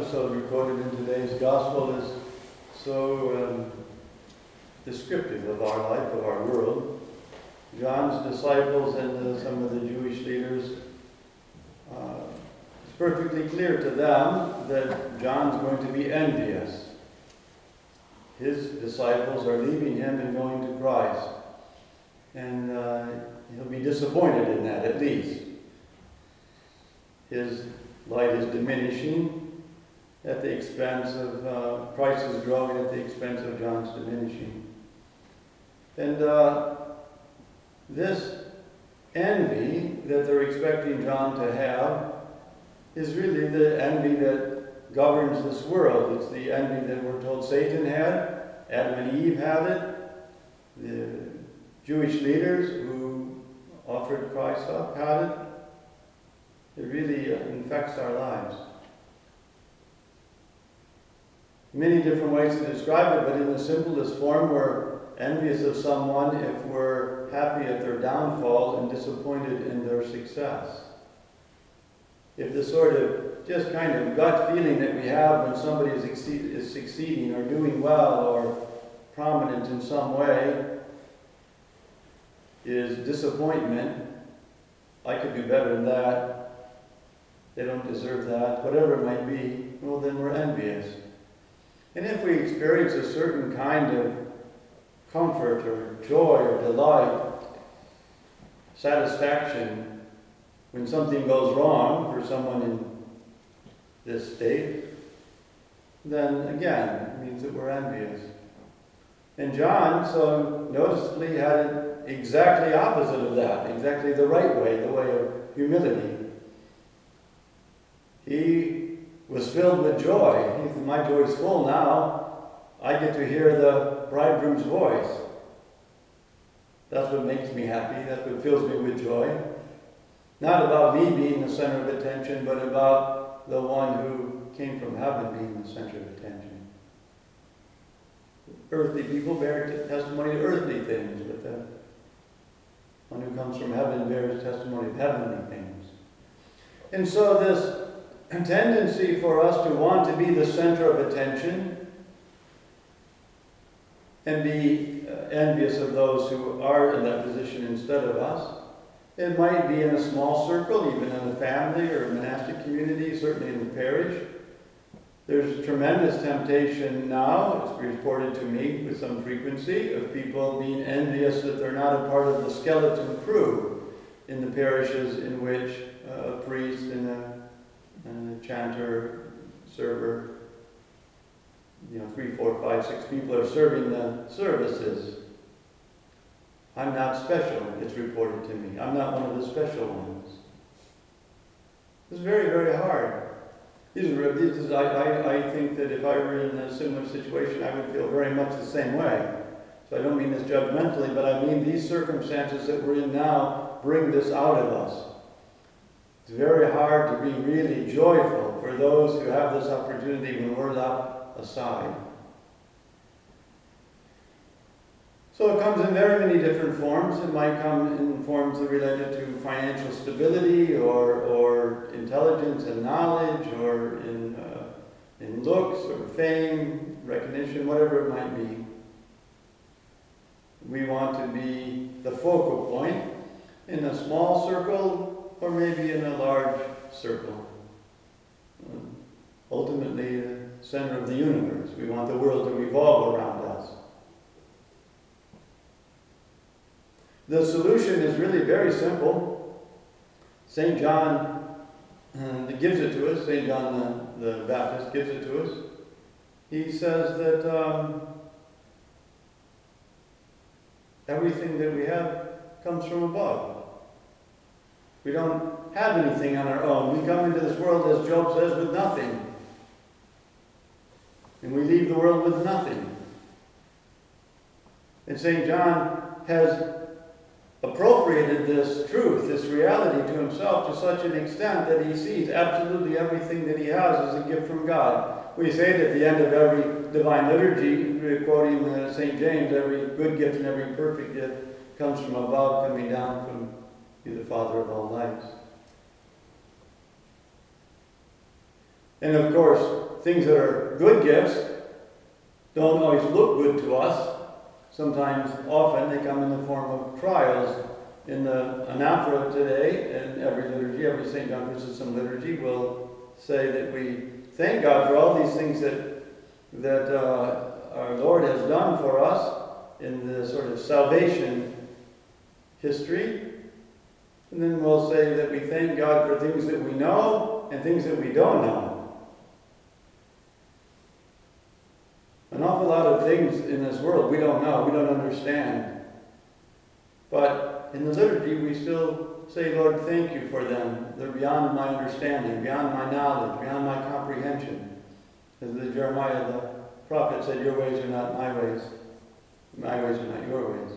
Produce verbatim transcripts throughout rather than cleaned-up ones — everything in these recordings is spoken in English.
episode recorded in today's gospel is so um, descriptive of our life, of our world. John's disciples and uh, some of the Jewish leaders, uh, it's perfectly clear to them that John's going to be envious. His disciples are leaving him and going to Christ. And uh, he'll be disappointed in that, at least. His light is diminishing at the expense of, uh, Christ is growing at the expense of John's diminishing. And uh, this envy that they're expecting John to have is really the envy that governs this world. It's the envy that we're told Satan had, Adam and Eve had it, the Jewish leaders who offered Christ up had it. It really infects our lives. Many different ways to describe it, but in the simplest form, we're envious of someone if we're happy at their downfall and disappointed in their success. If the sort of just kind of gut feeling that we have when somebody is, exceed, is succeeding or doing well or prominent in some way is disappointment, I could do better than that. They don't deserve that, whatever it might be, well, then we're envious. And if we experience a certain kind of comfort or joy or delight, satisfaction, when something goes wrong for someone in this state, then again, it means that we're envious. And John, so noticeably, had it exactly opposite of that, exactly the right way, the way of humility. He was filled with joy. He said, my joy is full now. I get to hear the bridegroom's voice. That's what makes me happy. That's what fills me with joy. Not about me being the center of attention, but about the one who came from heaven being the center of attention. Earthly people bear testimony to earthly things, but the one who comes from heaven bears testimony of heavenly things. And so this tendency for us to want to be the center of attention and be uh, envious of those who are in that position instead of us. It might be in a small circle, even in a family or a monastic community, certainly in the parish. There's tremendous temptation now, it's reported to me with some frequency, of people being envious that they're not a part of the skeleton crew in the parishes in which uh, a priest and a and a chanter, server, you know, three, four, five, six people are serving the services. I'm not special, it's reported to me. I'm not one of the special ones. It's very, very hard. These are, these is, I, I, I think that if I were in a similar situation, I would feel very much the same way. So I don't mean this judgmentally, but I mean these circumstances that we're in now bring this out of us. It's very hard to be really joyful for those who have this opportunity when we're left aside. So it comes in very many different forms. It might come in forms that are related to financial stability or, or intelligence and knowledge or in, uh, in looks or fame, recognition, whatever it might be. We want to be the focal point in a small circle or maybe in a large circle. Uh, ultimately, the center of the universe. We want the world to revolve around us. The solution is really very simple. Saint John uh, gives it to us. Saint John the, the Baptist gives it to us. He says that um, everything that we have comes from above. We don't have anything on our own. We come into this world, as Job says, with nothing. And we leave the world with nothing. And Saint John has appropriated this truth, this reality to himself to such an extent that he sees absolutely everything that he has as a gift from God. We say it at the end of every divine liturgy, quoting uh, Saint James, every good gift and every perfect gift comes from above, coming down from you, the Father of all lights. And of course, things that are good gifts don't always look good to us. Sometimes, often, they come in the form of trials. In the anaphora today, and every liturgy, every Saint John Chrysostom liturgy will say that we thank God for all these things that that uh, our Lord has done for us in the sort of salvation history. And then we'll say that we thank God for things that we know and things that we don't know. An awful lot of things in this world we don't know, we don't understand. But in the liturgy, we still say, Lord, thank you for them. They're beyond my understanding, beyond my knowledge, beyond my comprehension. As the Jeremiah, the prophet, said, your ways are not my ways. My ways are not your ways.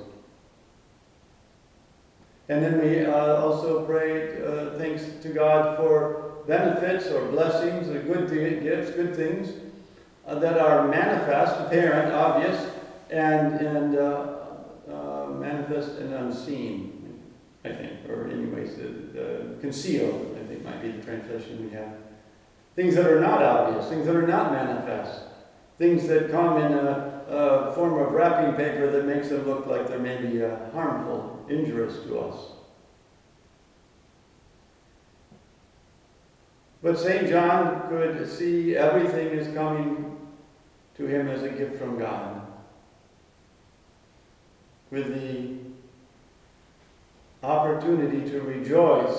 And then we uh, also pray uh, thanks to God for benefits or blessings, or good th- gifts, good things uh, that are manifest, apparent, obvious, and, and uh, Uh, manifest and unseen, I think, or anyways, uh, uh, concealed, I think might be the translation we have. Things that are not obvious, things that are not manifest, things that come in a, a form of wrapping paper that makes them look like they're maybe uh, harmful, injurious to us. But Saint John could see everything is coming to him as a gift from God, with the opportunity to rejoice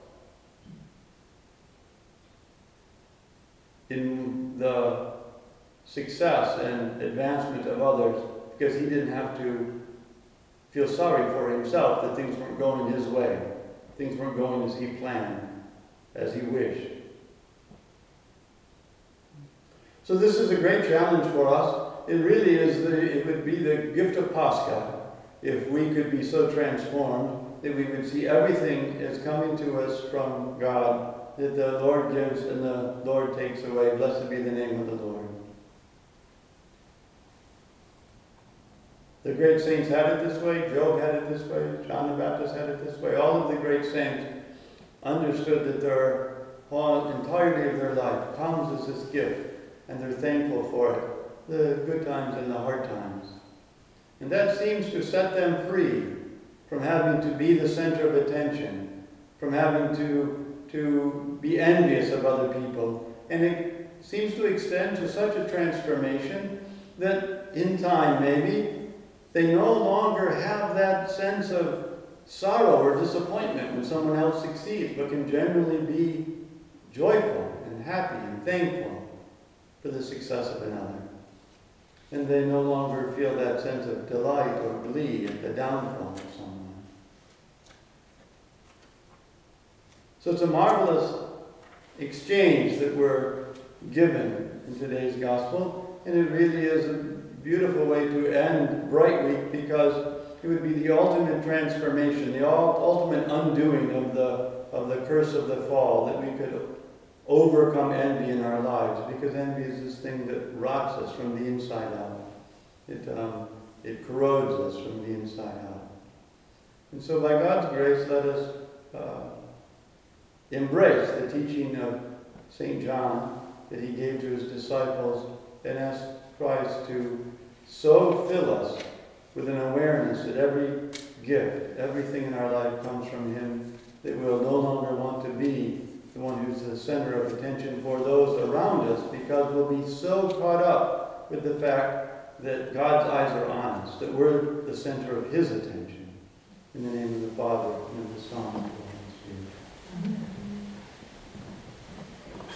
in the success and advancement of others, because he didn't have to feel sorry for himself that things weren't going his way, things weren't going as he planned, as he wished. So this is a great challenge for us. It really is, the, it would be the gift of Pascha, if we could be so transformed that we would see everything as coming to us from God, that the Lord gives and the Lord takes away. Blessed be the name of the Lord. The great saints had it this way. Job had it this way. John the Baptist had it this way. All of the great saints understood that their whole entirety of their life comes as this gift, and they're thankful for it, the good times and the hard times. And that seems to set them free from having to be the center of attention, from having to, to be envious of other people. And it seems to extend to such a transformation that in time, maybe, they no longer have that sense of sorrow or disappointment when someone else succeeds, but can generally be joyful and happy and thankful for the success of another. And they no longer feel that sense of delight or glee at the downfall of someone. So it's a marvelous exchange that we're given in today's gospel, and it really is a beautiful way to end Bright Week, because it would be the ultimate transformation, the ultimate undoing of the of the curse of the fall, that we could overcome envy in our lives, because envy is this thing that rots us from the inside out. It, um, it corrodes us from the inside out. And so by God's grace, let us uh, embrace the teaching of Saint John that he gave to his disciples, and ask Christ to so fill us with an awareness that every gift, everything in our life comes from him, that we'll no longer want to be the one who's the center of attention for those around us, because we'll be so caught up with the fact that God's eyes are on us, that we're the center of his attention. In the name of the Father, and of the Son, and of the Holy Spirit. Amen.